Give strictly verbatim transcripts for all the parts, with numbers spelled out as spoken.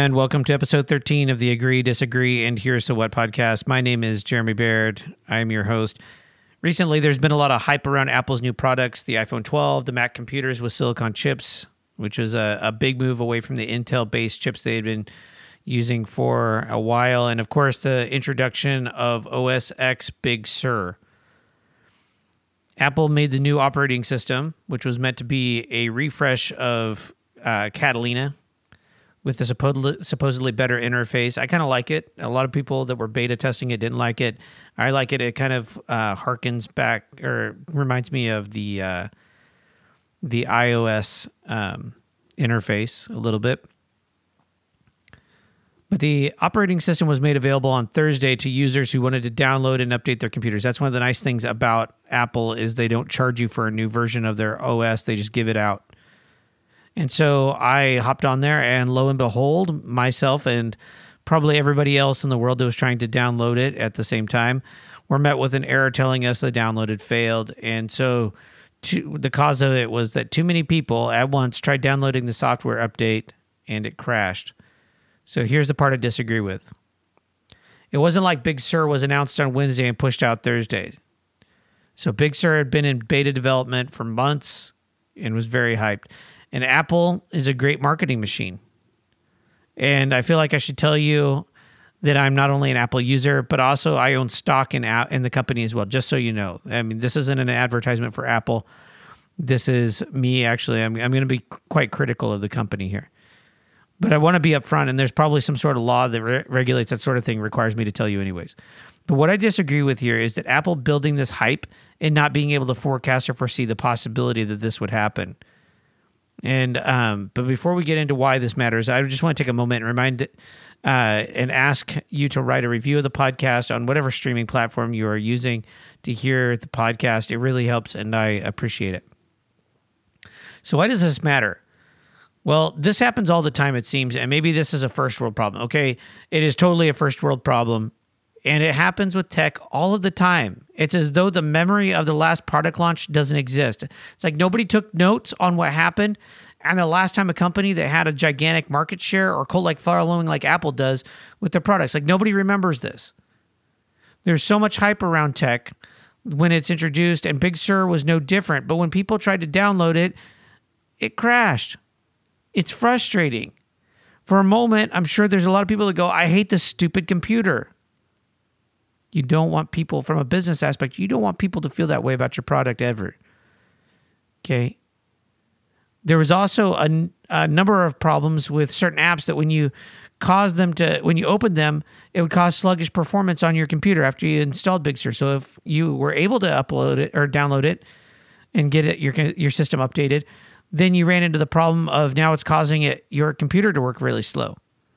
And welcome to episode thirteen of the Agree, Disagree, and Here's the What podcast. My name is Jeremy Baird. I am your host. Recently, there's been a lot of hype around Apple's new products, the iPhone twelve, the Mac computers with silicon chips, which is a, a big move away from the Intel-based chips they had been using for a while, and of course, the introduction of O S X Big Sur. Apple made the new operating system, which was meant to be a refresh of uh, Catalina, with the supposedly, supposedly better interface. I kind of like it. A lot of people that were beta testing it didn't like it. I like it. It kind of uh, harkens back, or reminds me of the uh, the iOS um, interface a little bit. But the operating system was made available on Thursday to users who wanted to download and update their computers. That's one of the nice things about Apple is they don't charge you for a new version of their O S. They just give it out. And so I hopped on there, and lo and behold, myself and probably everybody else in the world that was trying to download it at the same time were met with an error telling us the download had failed. And so to, the cause of it was that too many people at once tried downloading the software update, and it crashed. So here's the part I disagree with. It wasn't like Big Sur was announced on Wednesday and pushed out Thursday. So Big Sur had been in beta development for months and was very hyped. And Apple is a great marketing machine. And I feel like I should tell you that I'm not only an Apple user, but also I own stock in in the company as well, just so you know. I mean, this isn't an advertisement for Apple. This is me, actually. I'm, I'm going to be quite critical of the company here. But I want to be upfront, and there's probably some sort of law that re- regulates that sort of thing, requires me to tell you anyways. But what I disagree with here is that Apple building this hype and not being able to forecast or foresee the possibility that this would happen. And um, but before we get into why this matters, I just want to take a moment and remind uh, and ask you to write a review of the podcast on whatever streaming platform you are using to hear the podcast. It really helps, and I appreciate it. So why does this matter? Well, this happens all the time, it seems, and maybe this is a first world problem. Okay, it is totally a first world problem, and it happens with tech all of the time. It's as though the memory of the last product launch doesn't exist. It's like nobody took notes on what happened, and the last time a company that had a gigantic market share or cult-like following like Apple does with their products, like nobody remembers this. There's so much hype around tech when it's introduced, and Big Sur was no different, but when people tried to download it, it crashed. It's frustrating. For a moment, I'm sure there's a lot of people that go, I hate this stupid computer. You don't want people, from a business aspect, you don't want people to feel that way about your product ever. Okay? There was also a, a number of problems with certain apps that when you cause them to, when you open them, it would cause sluggish performance on your computer after you installed Big Sur. So if you were able to upload it or download it and get it your your system updated, then you ran into the problem of now it's causing it your computer to work really slow.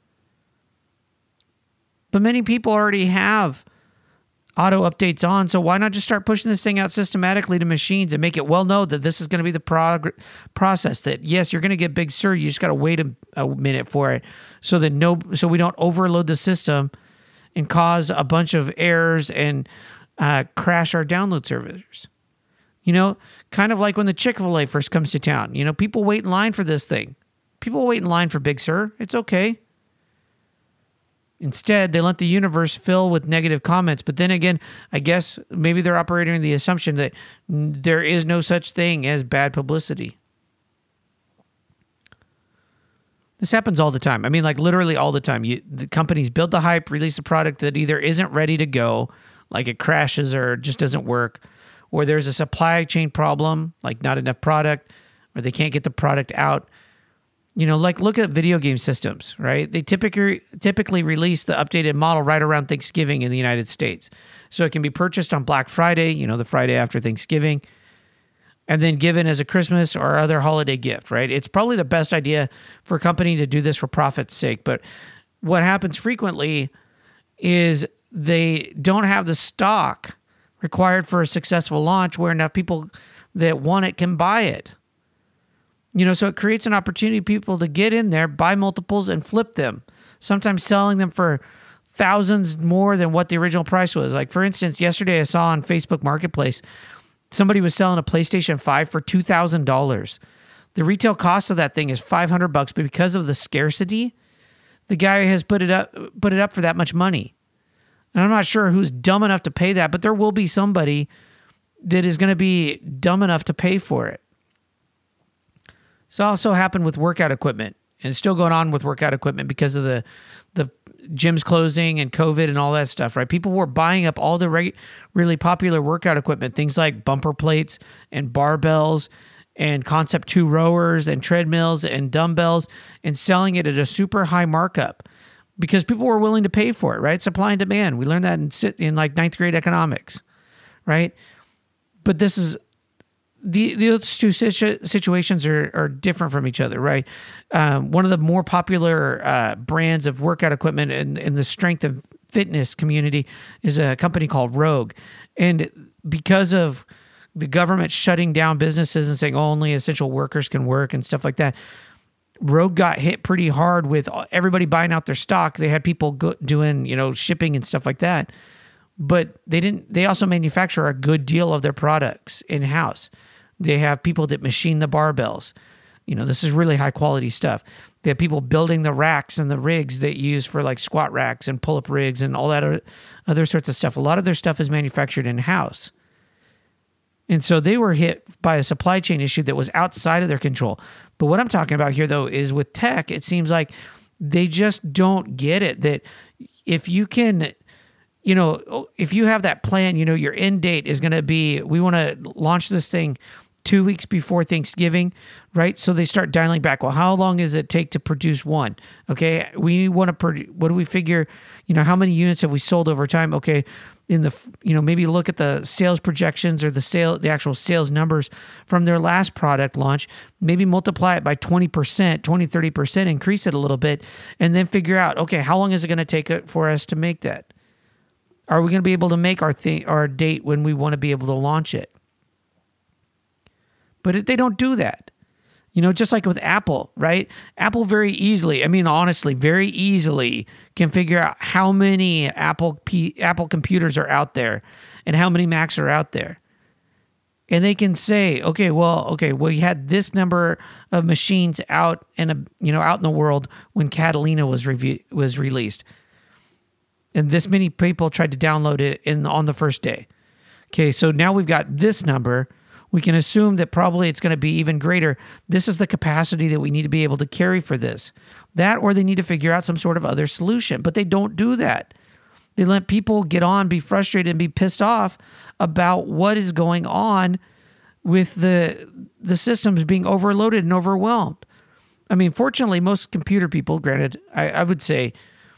But many people already have auto updates on, so why not just start pushing this thing out systematically to machines and make it well known that this is going to be the prog- process, that yes, you're going to get Big Sur, you just got to wait a, a minute for it so that no, so we don't overload the system and cause a bunch of errors and uh, crash our download servers. You know, kind of like when the Chick-fil-A first comes to town. You know, people wait in line for this thing. People wait in line for Big Sur. It's okay. Instead, they let the universe fill with negative comments. But then again, I guess maybe they're operating on the assumption that there is no such thing as bad publicity. This happens all the time. I mean, like literally all the time. You, the companies build the hype, release a product that either isn't ready to go, like it crashes or just doesn't work, or there's a supply chain problem, like not enough product, or they can't get the product out. You know, like look at video game systems, right? They typically typically release the updated model right around Thanksgiving in the United States. So it can be purchased on Black Friday, you know, the Friday after Thanksgiving, and then given as a Christmas or other holiday gift, right? It's probably the best idea for a company to do this for profit's sake. But what happens frequently is they don't have the stock required for a successful launch where enough people that want it can buy it. You know, so it creates an opportunity for people to get in there, buy multiples, and flip them, sometimes selling them for thousands more than what the original price was. Like, for instance, yesterday I saw on Facebook Marketplace, somebody was selling a PlayStation five for two thousand dollars. The retail cost of that thing is five hundred bucks, but because of the scarcity, the guy has put it up put it up for that much money. And I'm not sure who's dumb enough to pay that, but there will be somebody that is going to be dumb enough to pay for it. This also happened with workout equipment, and it's still going on with workout equipment because of the the gyms closing and COVID and all that stuff, right? People were buying up all the re- really popular workout equipment, things like bumper plates and barbells and Concept two rowers and treadmills and dumbbells, and selling it at a super high markup because people were willing to pay for it, right? Supply and demand. We learned that in, in like ninth grade economics, right? But this is, the those two situ- situations are, are different from each other, right? Um, one of the more popular uh, brands of workout equipment in, in the strength and fitness community is a company called Rogue. And because of the government shutting down businesses and saying, oh, only essential workers can work and stuff like that, Rogue got hit pretty hard with everybody buying out their stock. They had people go, doing, you know, shipping and stuff like that. But they didn't. They also manufacture a good deal of their products in-house. They have people that machine the barbells. You know, this is really high-quality stuff. They have people building the racks and the rigs that you use for like squat racks and pull-up rigs and all that other sorts of stuff. A lot of their stuff is manufactured in-house. And so they were hit by a supply chain issue that was outside of their control. But what I'm talking about here, though, is with tech, it seems like they just don't get it. That if you can, you know, if you have that plan, you know, your end date is going to be, we want to launch this thing two weeks before Thanksgiving, right? So they start dialing back. Well, how long does it take to produce one? Okay, we want to, produ- what do we figure, you know, how many units have we sold over time? Okay, in the, you know, maybe look at the sales projections or the sale, the actual sales numbers from their last product launch, maybe multiply it by twenty percent, twenty, thirty percent, increase it a little bit, and then figure out, okay, how long is it going to take for us to make that? Are we going to be able to make our thing, our date when we want to be able to launch it? But it, they don't do that. You know, just like with Apple, right? Apple very easily, I mean, honestly, very easily can figure out how many Apple P, Apple computers are out there and how many Macs are out there. And they can say, okay, well, okay, we had this number of machines out and, you know, out in the world when Catalina was revu- was released. And this many people tried to download it in on the first day. Okay, so now we've got this number. We can assume that probably it's going to be even greater. This is the capacity that we need to be able to carry for this. That, or they need to figure out some sort of other solution. But they don't do that. They let people get on, be frustrated, and be pissed off about what is going on with the the systems being overloaded and overwhelmed. I mean, fortunately, most computer people, granted, I, I would say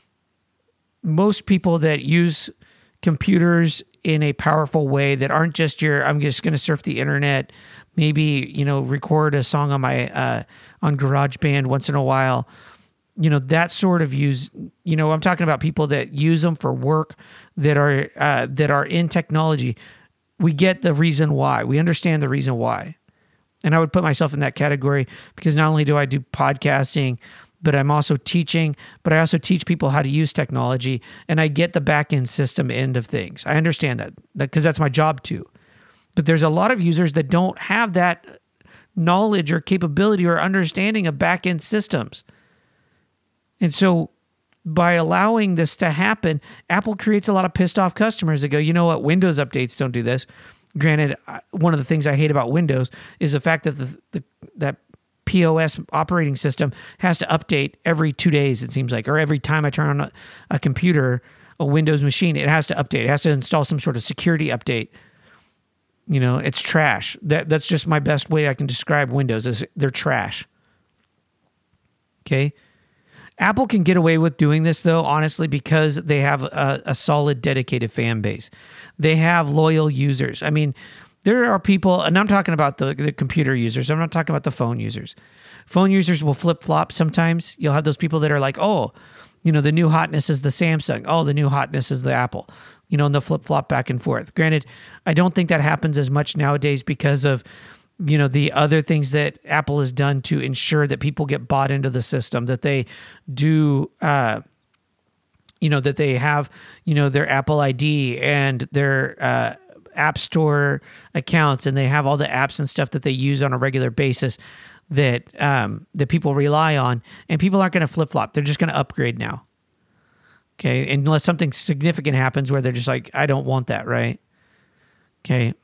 most people that use computers in a powerful way that aren't just your, I'm just going to surf the internet, maybe, you know, record a song on my, uh, on GarageBand once in a while, you know, that sort of use, you know, I'm talking about people that use them for work, that are, uh, that are in technology. We get the reason why. We understand the reason why. And I would put myself in that category because not only do I do podcasting, but I'm also teaching, but I also teach people how to use technology, and I get the back-end system end of things. I understand that because that's my job too. But there's a lot of users that don't have that knowledge or capability or understanding of back-end systems. And so by allowing this to happen, Apple creates a lot of pissed off customers that go, you know what, Windows updates don't do this. Granted, one of the things I hate about Windows is the fact that the, the that P O S operating system has to update every two days, it seems like, or every time I turn on a, a computer, a Windows machine, it has to update. It has to install some sort of security update. You know, it's trash. That That's just my best way I can describe Windows, is they're trash. Okay? Apple can get away with doing this, though, honestly, because they have a, a solid, dedicated fan base. They have loyal users. I mean, there are people, and I'm talking about the, the computer users. I'm not talking about the phone users. Phone users will flip-flop sometimes. You'll have those people that are like, oh, you know, the new hotness is the Samsung. Oh, the new hotness is the Apple. You know, and they'll flip-flop back and forth. Granted, I don't think that happens as much nowadays because of, you know, the other things that Apple has done to ensure that people get bought into the system, that they do, uh, you know, that they have, you know, their Apple I D and their uh App Store accounts, and they have all the apps and stuff that they use on a regular basis. that um, that people rely on, and people aren't going to flip flop. They're just going to upgrade now. Okay, unless something significant happens where they're just like, I don't want that, right? Okay.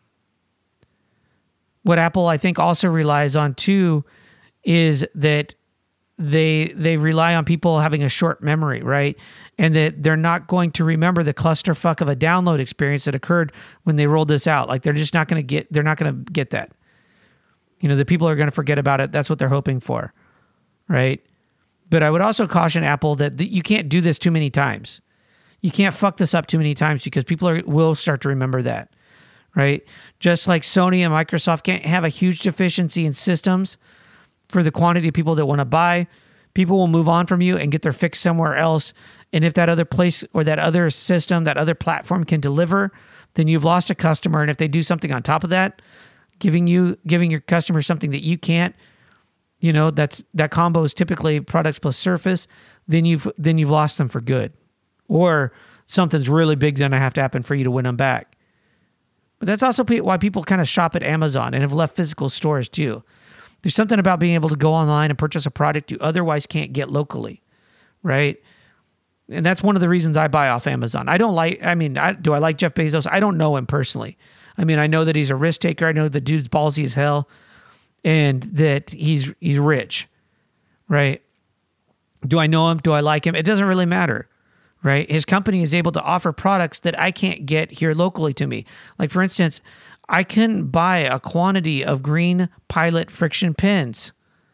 What Apple, I think, also relies on too is that they they rely on people having a short memory, right? And that they're not going to remember the clusterfuck of a download experience that occurred when they rolled this out. Like they're just not going to get they're not going to get that. You know, the people are going to forget about it. That's what they're hoping for, right? But I would also caution Apple that th- you can't do this too many times. You can't fuck this up too many times because people are, will start to remember that, right? Just like Sony and Microsoft can't have a huge deficiency in systems for the quantity of people that want to buy. People will move on from you and get their fix somewhere else. And if that other place or that other system, that other platform can deliver, then you've lost a customer. And if they do something on top of that, giving you giving your customer something that you can't, you know, that's that combo is typically products plus Surface, then you've then you've lost them for good. Or something's really big going to have to happen for you to win them back. But that's also why people kind of shop at Amazon and have left physical stores too. There's something about being able to go online and purchase a product you otherwise can't get locally, right? And that's one of the reasons I buy off Amazon. I don't like, I mean, I, do I like Jeff Bezos? I don't know him personally. I mean, I know that he's a risk taker. I know the dude's ballsy as hell and that he's he's rich, right? Do I know him? Do I like him? It doesn't really matter, right? His company is able to offer products that I can't get here locally to me. Like, for instance, I couldn't buy a quantity of Green Pilot friction pins,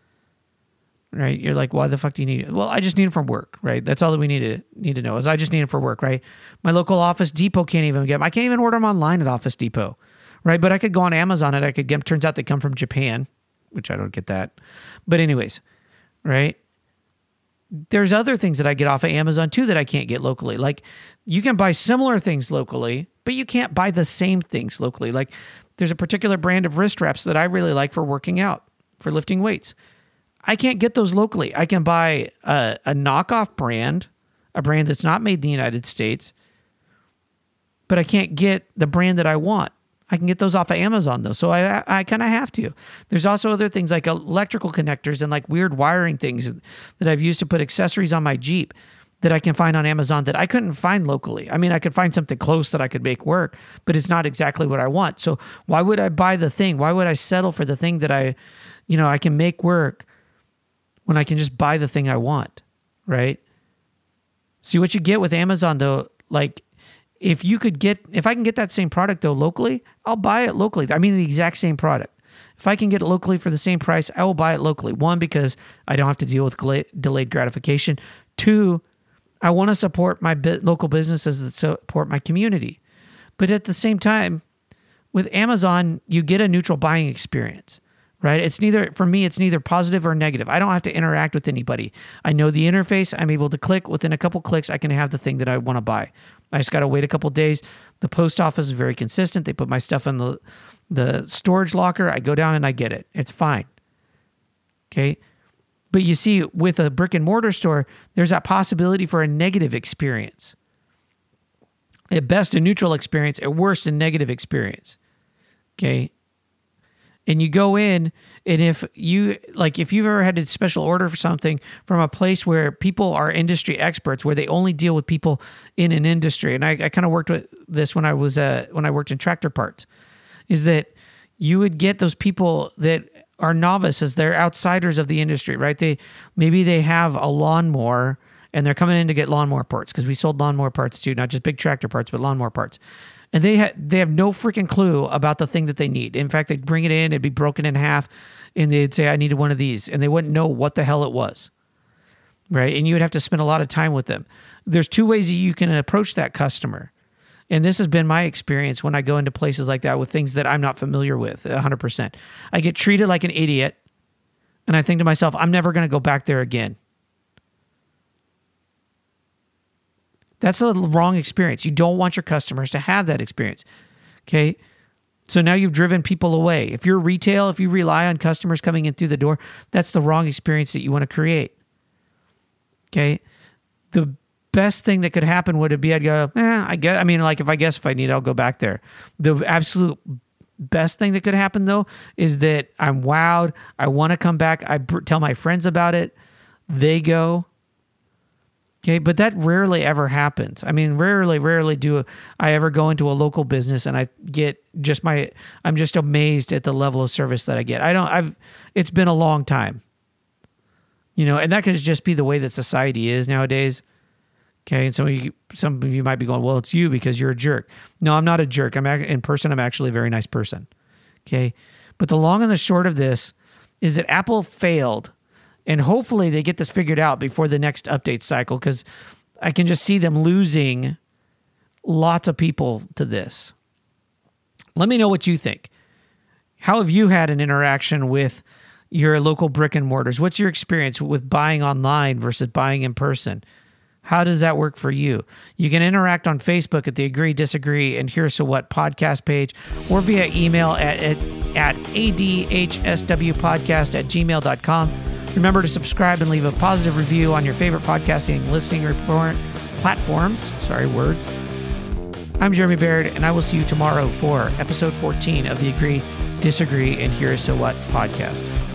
right? You're like, why the fuck do you need it? Well, I just need them from work, right? That's all that we need to need to know is I just need them for work, right? My local Office Depot can't even get them. I can't even order them online at Office Depot, right? But I could go on Amazon and I could get them. Turns out they come from Japan, which I don't get that. But anyways, right? There's other things that I get off of Amazon too that I can't get locally. Like you can buy similar things locally, but you can't buy the same things locally. Like there's a particular brand of wrist wraps that I really like for working out, for lifting weights. I can't get those locally. I can buy a, a knockoff brand, a brand that's not made in the United States, but I can't get the brand that I want. I can get those off of Amazon though, so I I kind of have to. There's also other things like electrical connectors and like weird wiring things that I've used to put accessories on my Jeep that I can find on Amazon that I couldn't find locally. I mean, I could find something close that I could make work, but it's not exactly what I want. So why would I buy the thing? Why would I settle for the thing that I, you know, I can make work when I can just buy the thing I want, right? See what you get with Amazon though, like if you could get, if I can get that same product though locally, I'll buy it locally. I mean the exact same product. If I can get it locally for the same price, I will buy it locally. One, because I don't have to deal with delayed gratification. Two, I want to support my bi- local businesses that support my community. But at the same time, with Amazon, you get a neutral buying experience, right? It's neither, for me, it's neither positive or negative. I don't have to interact with anybody. I know the interface. I'm able to click. Within a couple clicks, I can have the thing that I want to buy. I just got to wait a couple days. The post office is very consistent. They put my stuff in the, the storage locker. I go down and I get it. It's fine. Okay. But you see, with a brick and mortar store, there's that possibility for a negative experience. At best, a neutral experience. At worst, a negative experience. Okay. And you go in, and if you, like, if you've ever had a special order for something from a place where people are industry experts, where they only deal with people in an industry, and I, I kind of worked with this when I was, uh, when I worked in tractor parts, is that you would get those people that are novices, they're outsiders of the industry, right? They, maybe they have a lawnmower, and they're coming in to get lawnmower parts, because we sold lawnmower parts too, not just big tractor parts, but lawnmower parts. And they ha- they have no freaking clue about the thing that they need. In fact, they'd bring it in, it'd be broken in half, and they'd say, I needed one of these. And they wouldn't know what the hell it was, right? And you would have to spend a lot of time with them. There's two ways that you can approach that customer. And this has been my experience when I go into places like that with things that I'm not familiar with, one hundred percent. I get treated like an idiot, and I think to myself, I'm never going to go back there again. That's a wrong experience. You don't want your customers to have that experience. Okay? So now you've driven people away. If you're retail, if you rely on customers coming in through the door, that's the wrong experience that you want to create. Okay? The best thing that could happen would it be I'd go, eh, I guess, I mean, like if I guess if I need, I'll go back there. The absolute best thing that could happen, though, is that I'm wowed. I want to come back. I br- tell my friends about it. They go. Okay, but that rarely ever happens. I mean, rarely, rarely do I ever go into a local business and I get just my, I'm just amazed at the level of service that I get. I don't, I've, it's been a long time. You know, and that could just be the way that society is nowadays. Okay, and some of you, some of you might be going, well, it's you because you're a jerk. No, I'm not a jerk. I'm in person. I'm actually a very nice person. Okay, but the long and the short of this is that Apple failed. And hopefully they get this figured out before the next update cycle, because I can just see them losing lots of people to this. Let me know what you think. How have you had an interaction with your local brick and mortars? What's your experience with buying online versus buying in person? How does that work for you? You can interact on Facebook at the Agree, Disagree, and Here's So What podcast page, or via email at, at, at adhswpodcast at gmail dot com. Remember to subscribe and leave a positive review on your favorite podcasting listening report platforms. Sorry, words. I'm Jeremy Baird, and I will see you tomorrow for episode fourteen of the Agree, Disagree, and Here's So What podcast.